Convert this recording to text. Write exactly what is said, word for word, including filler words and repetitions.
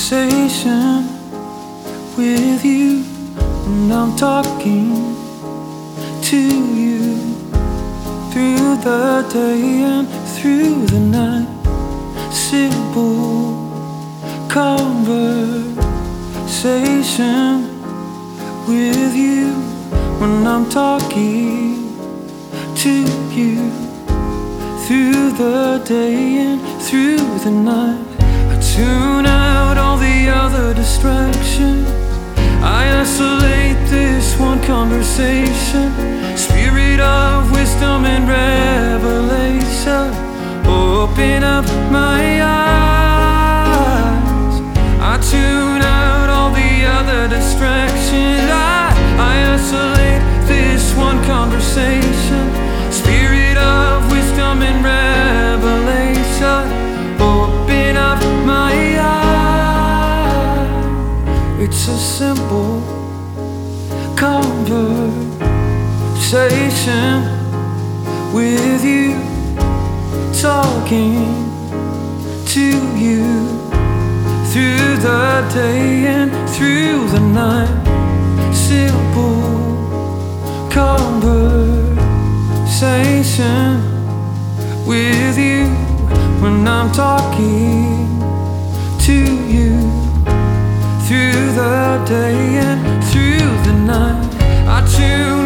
conversation with you when I'm talking to you through the day and through the night. Simple conversation with you when I'm talking to you through the day and through the night. I tune out all the other distractions. I isolate this one conversation. Spirit of wisdom and revelation, open up my eyes. I tune out all the other distractions. I, I isolate this one conversation. Spirit of wisdom and revelation, open up my eyes. It's a simple conversation with you, talking to you through the day and through the night. Simple conversation with you when I'm talking to you through the day and through the night. I tune